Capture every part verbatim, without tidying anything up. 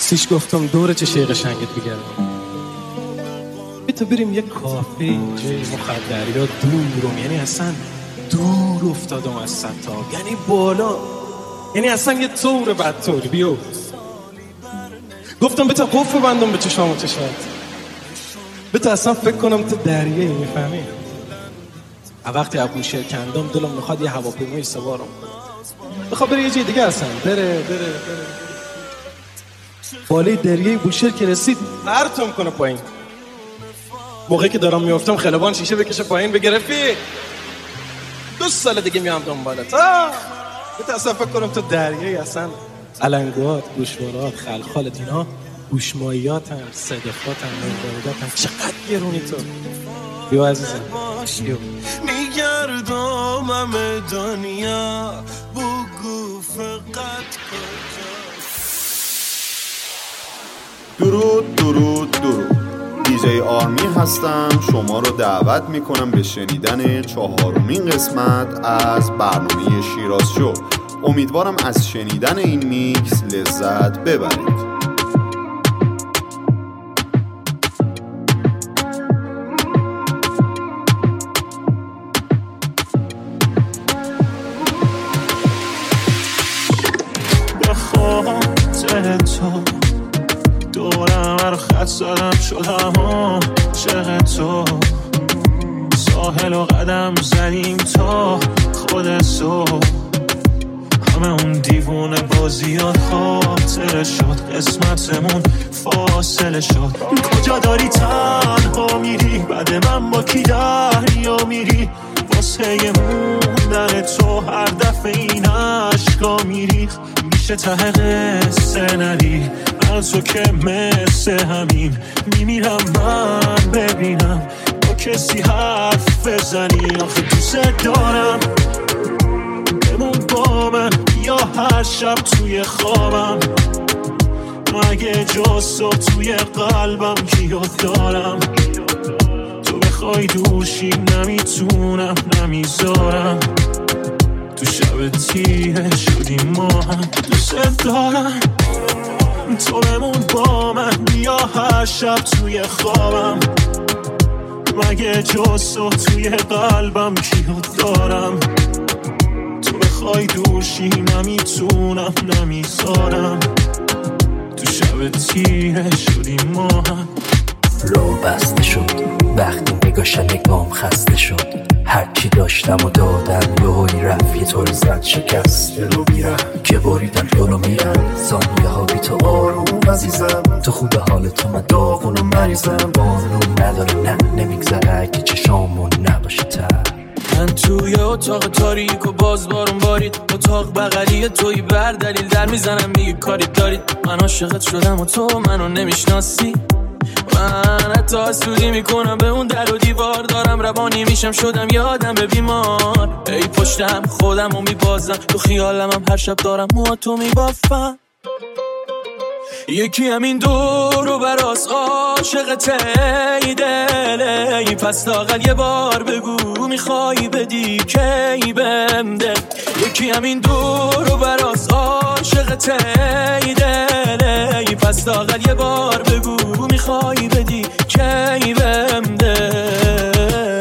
راستیش گفتم دور چه قشنگت بگردم، بی تو بریم یه کافه جای مخدریا دورم، یعنی اصلا دور افتادم از ستاب، یعنی بالا، یعنی اصلا یه طور بدطوری بیو. گفتم بتا قفل بندم به چشام و چشات، بتا اصلا فکر کنم تو دریایی، میفهمی؟ وقتی ابوشهر کندم دلم میخواد یه هواپیمای سوارم بخواد بره یه جای دیگه، اصلا بره بره بره بالای دریای بوشهر که رسید پرتم کنه پایین. موقعی که دارم میافتم خلبان شیشه بکشه پایین بگه رفیق دو سال دیگه میام دنبالت. آه بتا اصلا فکر کنم تو دریایی، اصلا علنگات، گوشوارات، خلخالت اینا گوشماییات هم، صدفات هم، مردادات هم، چقدر گرونی تو. بیو عزیزم بیو. میگردم همه دنیا بگو فقط کجا. درود درود درود، دیجی آرمی هستم. شما رو دعوت میکنم به شنیدن چهارمین قسمت از برنامه شیراز شو. امیدوارم از شنیدن این میکس لذت ببرید. تو دورم هر خط زدم شدم عاشق تو، ساحل و قدم زدیم تا خود صبح، همه اون دیوونه بازیات خاطره شد، قسمتمون فاصله شد. کجا داری تنها میری بعد من با کی دریا میری، واسه موندن تو هر دفعه این عشقا میریخ، میشه ته قصه نری از تو که مثل همین میمیرم من ببینم با کسی حرف بزنی. آخه دوست دارم بمون با من یا هر شب توی خوابم، مگه جز تو توی قلبم کیو دارم، تو بخوای دوشی نمیتونم نمیذارم، تو شب تیره شدیم ما هم. دوست دارم تو بمون با من یا هر شب توی خوابم، مگه جز تو توی قلبم کیو دارم، تو بخوای دوشی نمیتونم نمیذارم، تو شب تیره شدیم ما هم. رو بسته شد وقتی نگاش نگام خسته شد، هرچی داشتم و دادم یه هایی رفت یه طور زد شکست رو بیرم که بریدم جلو میرم، ثانیه ها بی تو آروم عزیزم، تو خوب حال تو من داغون و مریضم، بانون نداره نه نمیگذره اگه چشامون نباشه تر. من توی اتاق تاریک و باز بارون بارید، اتاق بغلی توی بر دلیل در میزنم میگه کاری دارید، من عاشقت شدم و تو منو نمیشناسی، من حتی حسودی میکنم به اون در و دیوار، دارم روانی میشم شدم یادم به بیمار، ای پشتم خودم رو میبازم تو خیالم هم هر شب دارم موها تو میبافم، یکی همین دور و براس عاشقته ای دل، ای پس لاغل یه بار بگو میخوای بدی کی بهم دل، یکی همین دور و براس عاشقته ای دل، ای پس لاغل یه بار بگو میخوای بدی کی بهم دل.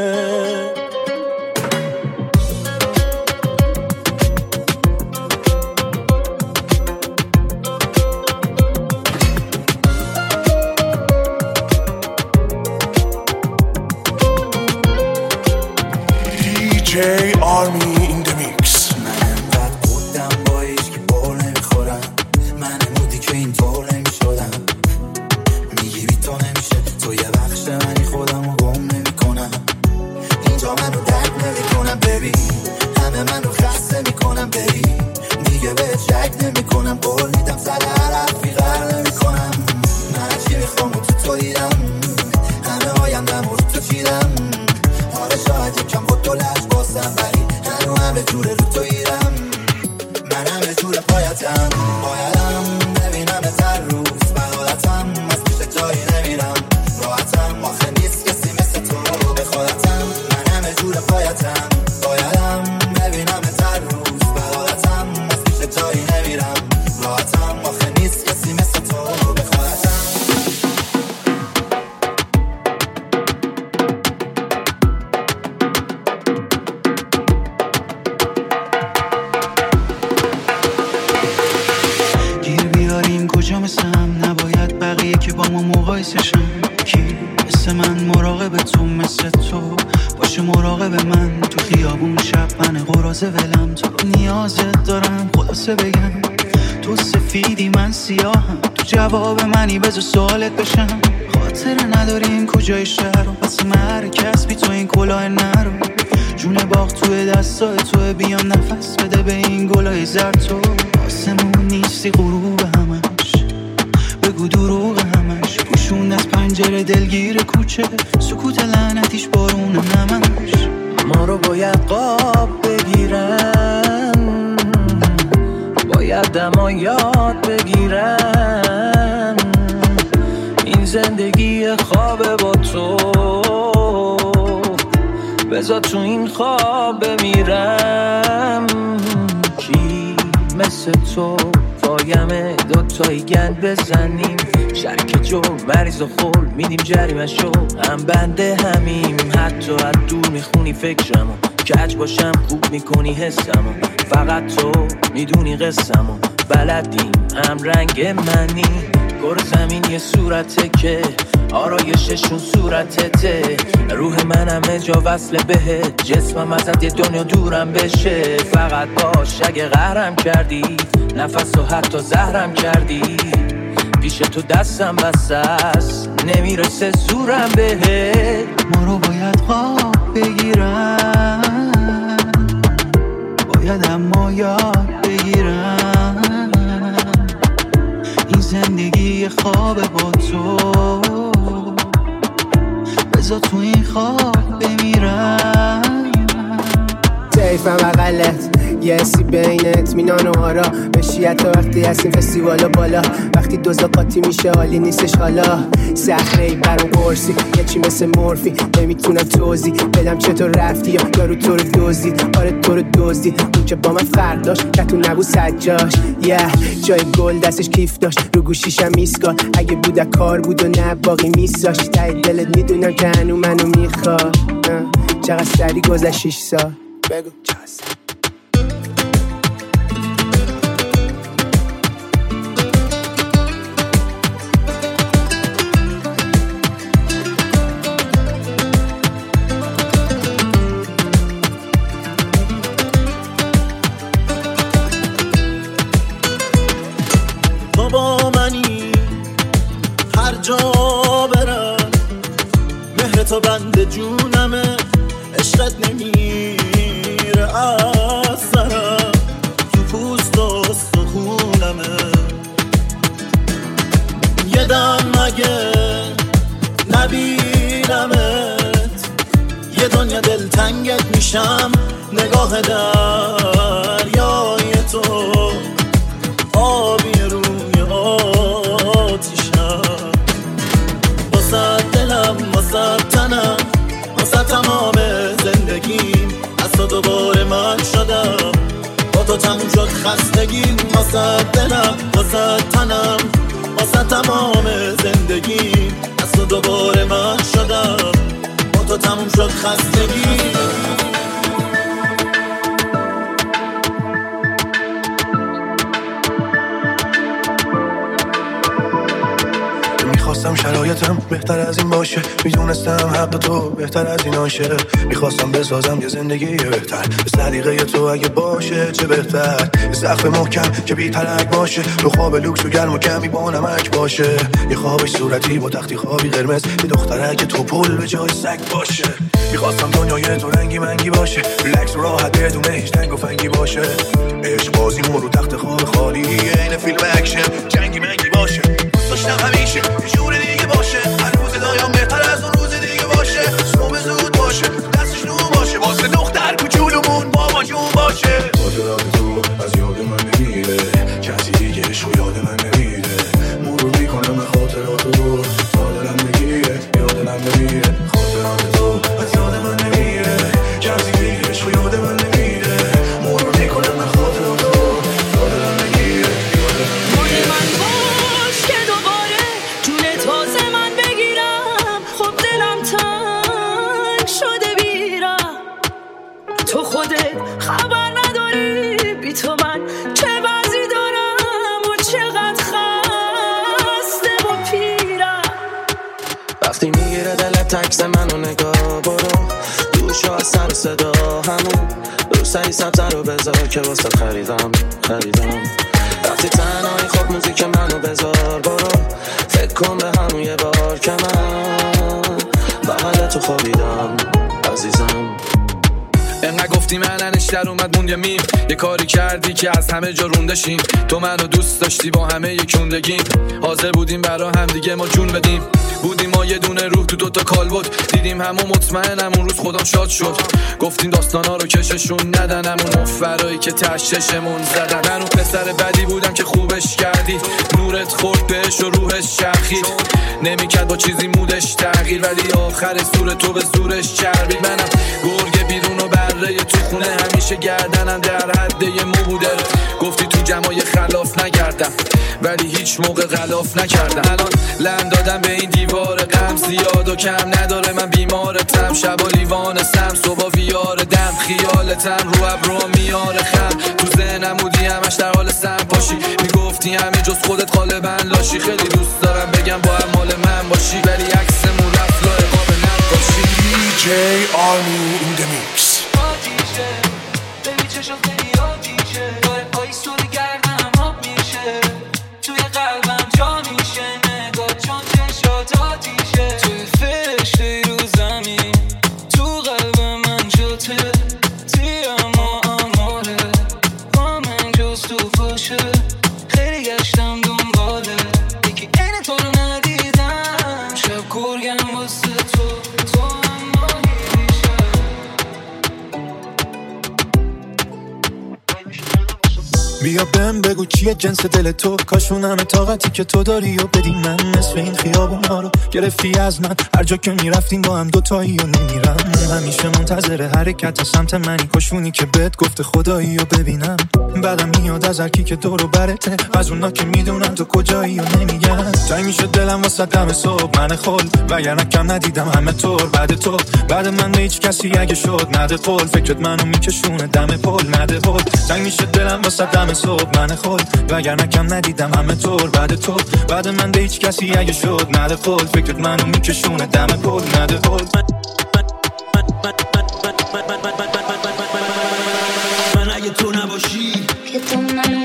دیجی آرمی in the mix. من انقدر بودم با ایش که بول نمیخورم، من مودی که این طور نمیشدم، میگی بی تو نمیشه، تو یه بخش منی خودم رو گم نمی کنم، اینجا منو درک نمی کنم ببین، همه منو خسته می کنم ببین، دیگه به شک نمی کنم، بول میدم سر هر حرفی غر نمی کنم، من چی میخوام و تو تو دیدم، همه آیندم رو تو چیدم، آره شاید یکم با تو لش باسم، ولی هنو همه جوره رو تو ایرم، من همه جوره پایتم بایدم ببینم تر روز بغالتم، از پیش جایی نمیرم راحتم، آخه نیست کسی مثل تو به خودتم، من همه جوره پایتم بایدم ببینم تر روز بغالتم، از پیش جایی نمیرم راحتم، آخه باعثشم کی مثل من مراقب تو، مثل تو باشه مراقب من. تو خیابون شب من قرازه ولم، تو رو نیازت دارم خلاصه بگم. تو سفیدی من سیاهم، تو جواب منی بذار سوالت بشم. خاطر نداریم کجای شهر و پس مرکز بی تو این کلاه نرو. جون باغ توی دستای توی، بیام نفس بده به این گلای زرد. تو آسمون نیستی غروب همش، بگو دروغ همش. گوشون از پنجره دلگیر کوچه، سکوت لعنتیش بارون نمش. ما رو باید قاب بگیرن، باید دما یاد بگیرن. این زندگی خوابه با تو، بذار تو این خواب بمیرم. کی مثل تو پایمه دوتایی گند بزنیم. شرک جو مریض و خول میدیم جریمه شو، هم بنده همیم. حتی از دور میخونی فکرمو، کج باشم خوب میکنی حسمو. فقط تو میدونی قصمو، بلدیم هم رنگ منی. گر زمین یه صورته که آرایششون صورتته. روح من همه جا وصله بهت، جسمم ازت یه دنیا دورم بشه. فقط باش اگه قهرم کردی، نفس و حتی زهرم کردی. پیش تو دستم بسته است، نمیرسه زورم بهت. ما رو باید خواب بگیرن، باید اما یاد بگیرن. این زندگی خوابه با تو، بذار تو این خواب بمیرن. تیفم اقلت یه حسی بین اطمینان و آرا بشی. حتی وقتی هستیم فستیوالا بالا، وقتی دوزا قاطی میشه حالی نیستش حالا. صخره ای برام قرصی، یه چی مثل مورفی، نمیتونم توضیح بدم چطور رفتی یا یارو تو رو دزدید. آره تو رو دزدید، اون که با من فرق داشت که تو نبود سجاش. یه yeah. جای گل دستش کیف داشت، رو گوشیشم میسکال. اگه بود کار بود و نه باقی میساشت. تای دلت میدونم که هنو منو میخواد. چقدر سری گذشت شیش سال. بگو چاست بابا منی هر جا برم، مهر تو بند جونمه. عشقت نمیره از سرم، تو پوست و استخونمه. یه دم مگه نبینمت، یه دنیا دلتنگت میشم. نگاه دریای تو آبی روی آتیشم. واسه دلم واسه تنم واسه تمام زندگیم، از تو دوباره من شدم. با تو تموم شد خستگیم. واسه دلم واسه تنم واسه تمام زندگیم، از تو دوباره من شدم. با تو تموم شد خستگیم. میخواستم شرایطم بهتر از این باشه، میدونستم حق تو بهتر از این آشه. میخواستم بسازم یه زندگی بهتر، به سلیقه تو اگه باشه چه بهتر. یه سقف محکم که بی ترک باشه، رو خواب لوکس و گرم و کمی با نمک باشه. یه خوابش صورتی با تختی خوابی قرمز، یه دخترک تو پل به جای سگ باشه. میخواستم دنیای تو رنگی منگی باشه، ریلکس و راحت بدون هیچ تنگ و فنگی باشه. عشق بازیمون رو تخت خواب خالی، عین فیلم اکشن جنگی منگی باشه. داشتم همیشه یه جور دیگه باشه، هر روز دایم بهتر از اون روز دیگه باشه. صبح زود باشه، دستش نو باشه، واسه دختر کوچولومون بابا جون باشه. خاطرات تو از یاد من نمیره، کسی دیگه عشق یاد من نمیره. مرور میکنم به خاطرات تو، تا دلم میگیره یاد دلم نمیره. خاطرات تو از یاد من نمیره، کسی دیگه عشق یاد من نمیره. مرور میکنم به خاطرات تو، تا دلم میگیره یاد دلم نمیره. تو خودت خبر نداری بی تو من چه وضعی دارم و چقدر خسته و پیرم. فقط عکس منو نگاه برو دوشو از سر صدا همون رو سری سبزه رو بذار که واسه خریدم خریدم وقتی تنهایی خب موزیک منو بذار برو فکر کن به همون یه بار که من بغل تو خوابیدم عزیزم انقدر گفتی مننش در اومد موند یه میم یه کاری کردی که از همه جا رونده شیم تو منو دوست داشتی با همه یکوندگیم حاضر بودیم برا هم دیگه ما جون بدیم بودیم ما یه دونه روح تو دوتا کالبد دیدیم همون مطمئنم اون روز خودم شاد شد گفتیم داستانا رو کششون ندن همون مفرایی که تششمون زدن من اون پسر بدی بودم که خوبش کردی نورت خورد بهش و روحش چرخید نمیکرد با چیزی مودش تغییر ولی آخر سور تو به زورش چربید منم گرگ بیرون و بره تو خونه همیشه گردنم در حد یه مو بوده گفتی تو جمعای خلاف نگردم ولی هیچ موقع غلاف نکردم الان لم دادم به این دیوار غم زیاد و کم نداره من بیمارتم شب و لیوانستم صبح ویار دم خیالتم رو ابرو میاره خم تو ذهنم بودی همش در حال سم پاشی میگفتی همه جز خودت غالبا لاشی خیلی دوست دارم بگم با هم مال من باشی ولی عکسمون رفت لای قاب نقاشی دی جی آرمی in the mix بیا بهم بگو چیه جنس دل تو کاشون همه طاقتی که تو داری و بدی من نصف این خیابون ها رو گرفتی از من هر جا که میرفتیم با هم دوتایی و نمیرم همیشه منتظر حرکت سمت منی کاشونی که بهت گفته خدایی و ببینم بعدم میاد از هرکی که دورو برته از اونا که میدونن تو کجایی و نمیگن تنگ میشه دلم واسه دم صبح من خل وگرنه کم ندیدم همه طور بعد تو بعد من به هیچ کسی اگه شد نده قول فکرت منو میکشونه دم پل نده قول تنگ میشه دلم واسه دم صبح من خود وگرنه کم ندیدم همه طور بعد تو بعد من به هیچ کسی اگه شد نده قول فکرت منو میکشونه دم پل نده قول من اگه تو نباشی که تو منو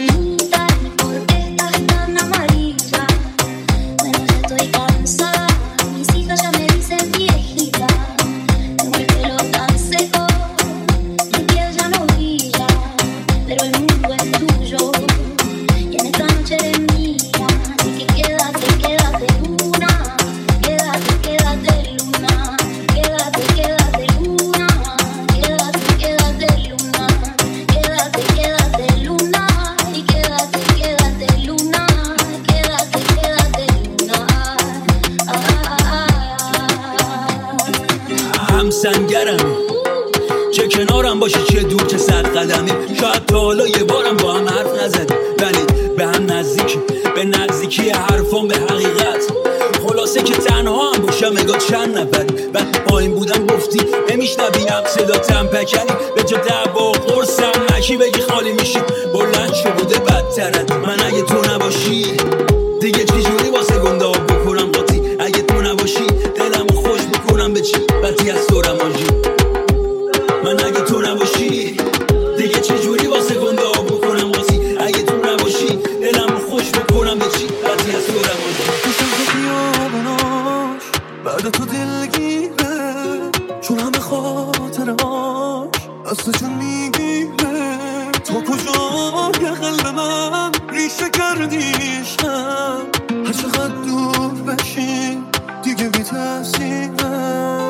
سنگرم چه کنارم باشی چه دور چه صد قدمی شاید تا حالا یه بارم با هم حرف نزدیم ولی به هم نزدیکی به نزدیکی حرفان به حقیقت خلاصه که تنها هم باشم اگه چند نفر بعد پایین بودم گفتی نمیشنویم صداتم پکنی به جا دعوا قرصم نکی بگی خالی میشی بلند شو بوده بدترت من اگه تو نباشی دیگه چی جوری واسه گنده آب بکنم قاطی اگه تو نباشی دلم خوش بکنم به چی بدی از سورم آجی من اگه تو نباشی دیگه چه جوری واسه گنده آب بکنم قاطی اگه تو نباشی دلم خوش بکنم به چی بدی از سورم آجی خوشم تو بیابوناش بعد تو دلگیره چون همه خاطرهاش از تو چون میگیره تو کجا یه قلب من ریشه کردیشم هر چقدر دور بشی دیگه بی تأثیرم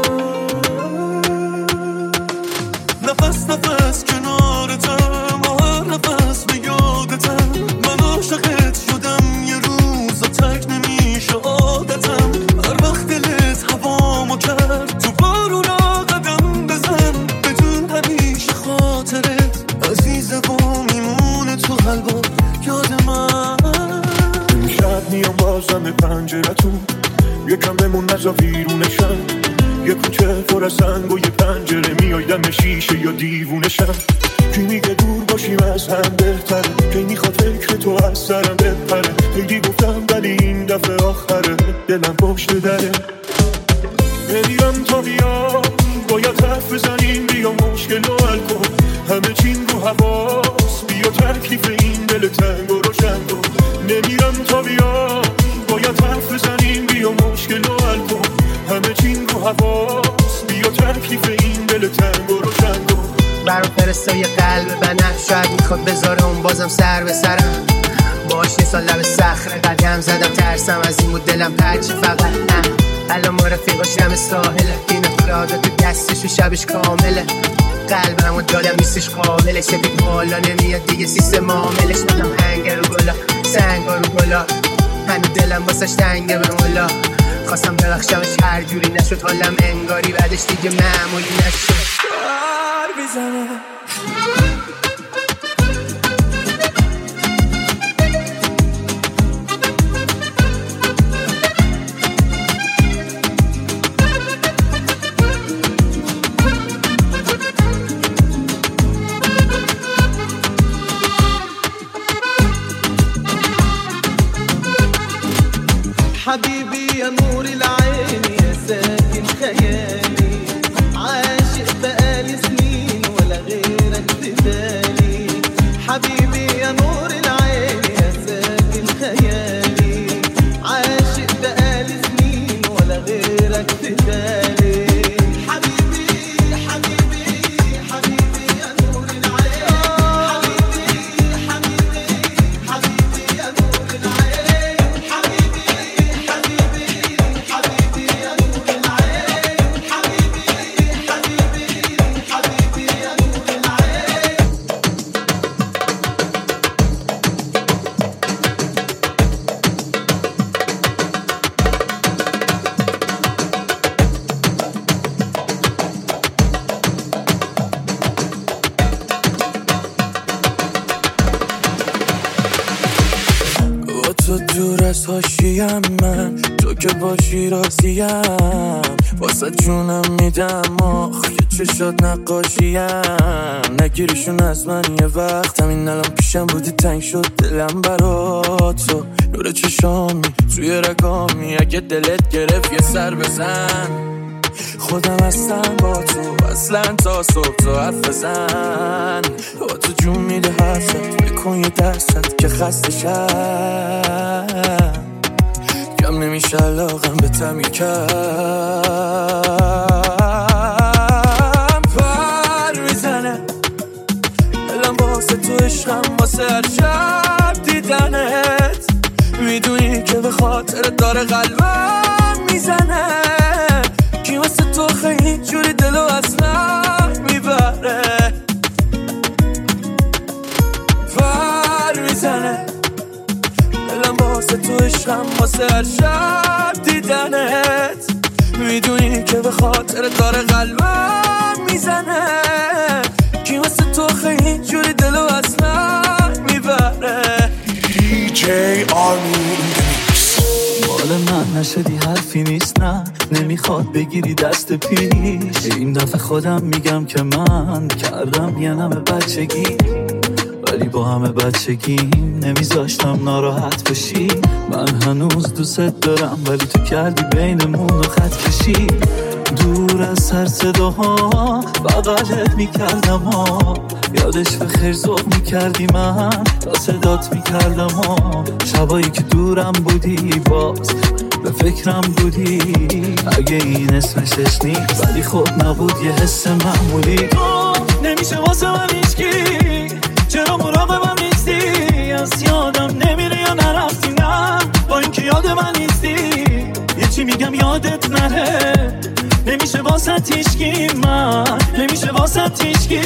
نفس نفس کنارتم و هر نفس به یادتم من عاشقت شدم یه روز و تک نمیشه عادتم هر وقت دلت هوامو کرد تو بارونا قدم بزن بدون همیشه خاطرت عزیزه و میمونه تو قلبم یاد من امشب میام بازم پنجرتون یکم بمون نزا ویرونشم یه کوچه پر از سنگ و یه پنجره میای دم شیشه یا دیوونشم کی میگه دور باشیم از هم بهتره کی میخواد فکر تو از سرم بپره خیلی گفتم ولی این دفعه آخره دلم پشت دره بمیرم تنگ و روشن کن. نمیرم تا بیا باید حرف بزنیم، بیا مشکل رو حل کن. همه چین رو حواس بیا تکلیف این دل تنگ و روشن کن. برام فرستای قلب بنفش شاید میخواد بذاره اون بازم سر به سرم. باش نیسا لب صخره قدم زدم ترسم از این بود دلم پرچی فقط نه. الان ما رفیقاش دم ساحله بین فرادا تو دستش و شبش کامله. قلبم و دادم نیستش قابله سپید بالا نمیاد دیگه سیستم عاملش. دادم هنگر رو گلا سنگا رو گلا هنو دلم واسش تنگه به مولا. خواستم ببخشمش هر جوری نشد حالم انگاری بعدش دیگه معمولی نشد. بار بزنه حبيبي يا نور العين يا ساكن خيالي عاشق بقالي سنين ولا غيرك بدالي. حبيبي يا نور العين يا ساكن خيالي عاشق بقالي سنين ولا غيرك بدالي. حبيبي حبيبي حبيبي يا نور العين حبيبي حبيبي حبيبي يا نور العين حبيبي تو دور از حاشیم من تو که باشی راضیم واسه جونم میدم آخ که چشات نقاشیم. نگیریشون از من یه وقت همین الان پیشم بودی تنگ شد دلم برا تو. نور چشامی توی رگامی اگه دلت گرفت یه سر بزن. خودم هستم با تو اصلا تا صبح تو حرف بزن. با تو جون میده حرفت بکن یه درصد که خسته شم. کم نمیشه علاقم به تمی کم. پر میزنه دلم واسه تو عشقم واسه هر شب دیدنت. میدونی که به خاطر داره قلبم میزنه. کی واسه تو خیلی جوری دلو از من میبره. پر میزنه دلم واسه تو عشقم واسه هر شب دیدنت. میدونی که به خاطر داره قلبم میزنه. کی واسه تو خیلی جوری دلو از من میبره. دی جی آرمی مال من نشدی حرفی نیست نه نمیخواد بگیری دست پیش. این دفعه خودم میگم که من کردم یه نمه بچگی ولی با همه بچگیم نمیذاشتم ناراحت بشی. من هنوز دوست دارم ولی تو کردی بینمون رو خط کشی. دور از هر صداها بغلت میکردم ها یادش به خیر ذوق میکردی من تا صدات میکردم ها. شبایی که دورم بودی باز به فکرم بودی اگه این اسمشش نیست ولی خود نبود یه حس معمولی. تو نمیشه واسه من هیچکی چرا مراقبم نیستی. از یادم نمیره یا نرفتی نه با اینکه یاد من نیستی. یه چی میگم یادت نره نمیشه واسه تیشکی من نمیشه واسه تیشکی.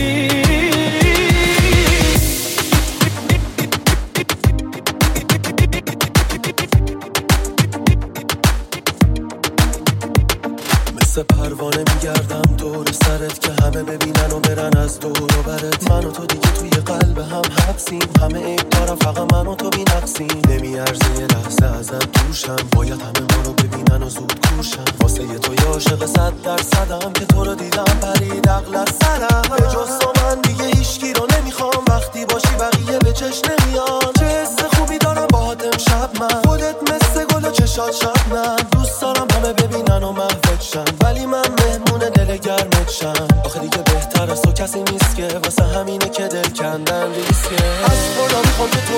مثل پروانه میگردم دور سرت که همه ببینن و برن از دور و برت. من و تو دیگه توی قلب هم حبسیم همه عیب دارم فقط من و تو بی نقصیم. نمیارزه یه لحظه ازم دوشم باید همه ما رو ببینن و زود کوشم. واسه یه تو یه عاشق صد درصدم که تو رو دیدم پرید عقل از سرم. به جز تو من دیگه هیچکی رو نمیخوام وقتی باشی بقیه به چش نمیان. چه حس خوبی دارم باهات امشب من خودت مثل گل و چشات شبنم. دوست دارم همه ببینن و محوت شن ولی من مهمون دل گرمت شم. آخه دیگه بهتر از تو کسی نیست که واسه همینه که دل کندن ریسکه. از خدا میخوام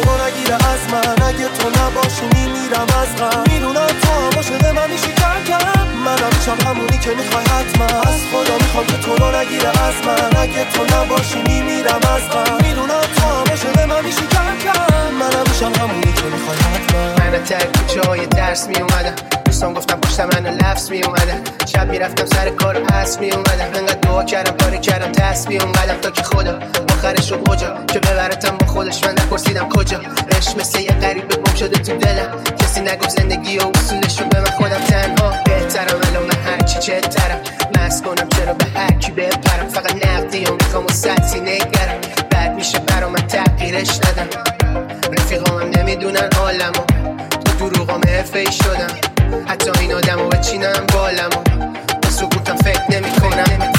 من اگه تو نباشی میمیرم از غم میدونم تو هم عاشق من میشی کم کم منم میشم همونی که میخوای حتما از خدا میخوام که تو رو نگیره از من اگه تو نباشی میمیرم از غم میدونم تو هم عاشق من میشی کم کم منم میشم همونی که میخوای حتما من ترک کوچه های درس میومدم دوستان گفتم پشت منو لفظ میومدم شب میرفتم سر کار پس میومدم انقدر دعا کردم کاری کردم تسبیح اونقدم تا که خدا آخرش شد کجا که ببرتم با خودش من نپرسیدم کجا عشق مثل یه غریبه گم شده تو دلم کسی نگفت زندگی و اصولشو به من خودم تنها بهترم الان من هرچی چهترم مست کنم چرا به هر کی بپرم فقط نقدی و میخوام و سطحی نگرم بعد میشه برام من تغییرش ندم رفیقام هم نمیدونن حالمو تو دروغام حرفه‌ای شدم حتی این آدمو بچینم بالمو به سکوتم فکر نمی کنم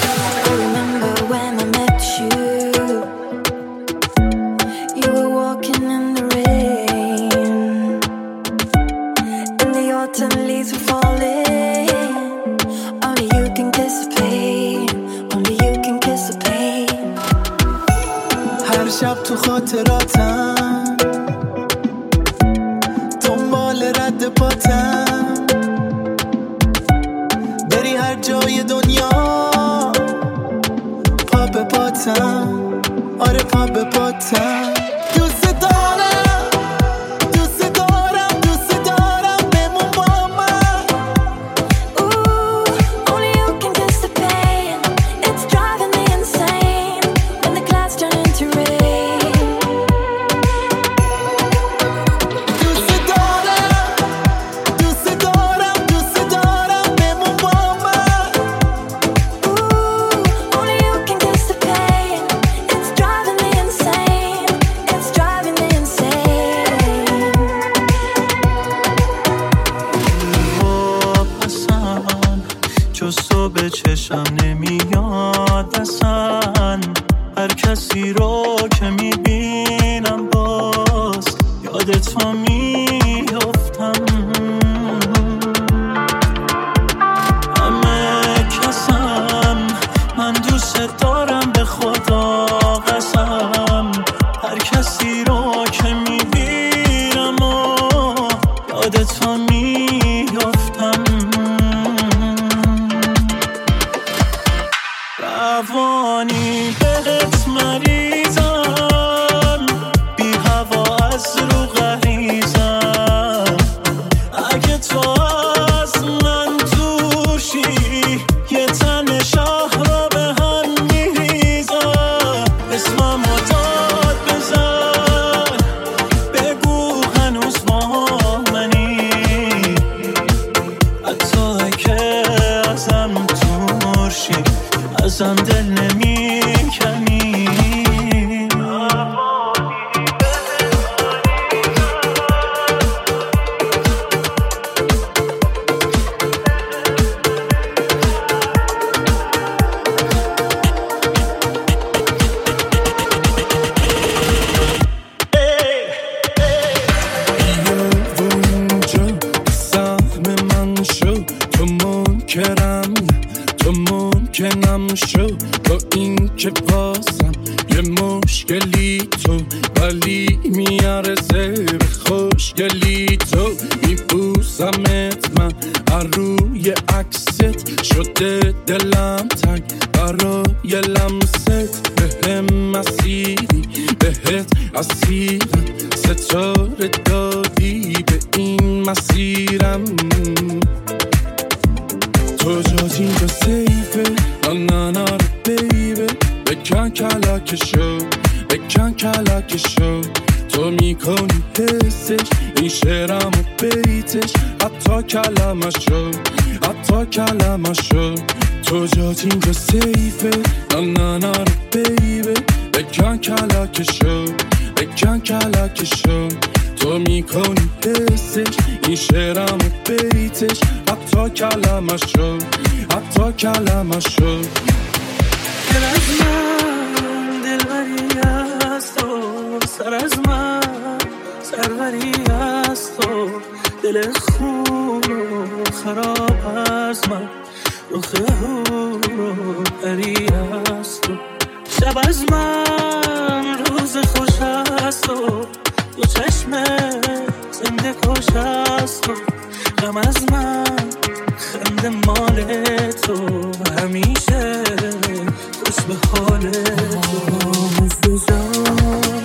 شب تو خاطراتم دنبال رد پاتم بری هر جای دنیا پا به پاتم آره پا به پاتم دوست دارم دوست دارم دوست دارم بمون با من Ooh, only you can kiss the pain It's driving me insane When the clouds turn into rain چشم نمیاد اصلا هر کسی رو که میبینم باز یادت رو میافتم همه کسم من دوست دارم به خدا قسم هر کسی رو که میبینم و یادت رو میافتم روانی بهت مریضم بی هوا از رو غریزم اگه تو از من دوشی یه تن شاه را به هم میریزم اسمم رو داد بزن بگو هنوز با منی حتی اگه ازم دورشی ازم دل نمی کنی منکنم شو با این که بازم یه مشکلی تو ولی میارزه به خوشگلی تو میبوسمت من هر روی عکست شده دلم تنگ برای لمست به هم مسیری بهت اسیرم ستاره دادی به این مسیرم تو جاز اینجا سیفه نه نه رو بیبه بکن کلکشو بکن کلکشو تو میکنی حسش این شعرم و بیتش حتی کلمشو حتی کلمشو تو جاز اینجا سیفه نه نه رو بیبه بکن کلکشو بکن کلکشو تو میکنی حسش این شعرم و بیتش حتی کلمشو حتی کلمشو دل از من دلبری از تو سر از من سروری از تو دل خون و خراب از من رخ هون و پری از تو شب از من روز خوش از تو دو چشمه زنده کش از تو غم از من خنده مال تو همیشه خوش به حال تو مفروضان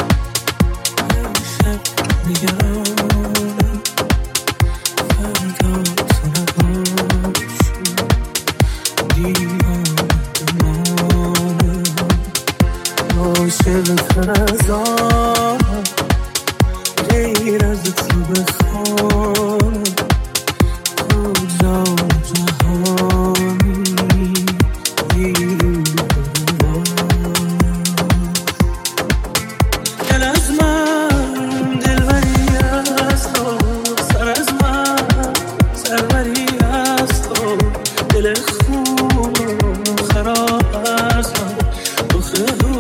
شب نگرانم فردا سنگاشون دیوان بمانم عاشق فرزانم غیر از تو بخوانم کجا جهانی دل از من دلبری از تو سر از من سروری از تو دل خوب خراب از من دخ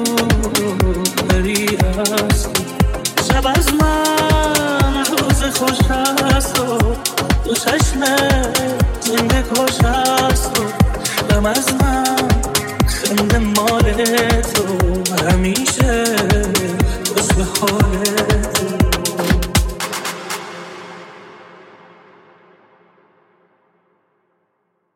روبری از تو شب از من روز خوش از تو دو چشمه زنده کش از تو غم از من خنده مال تو همیشه خوش به حال تو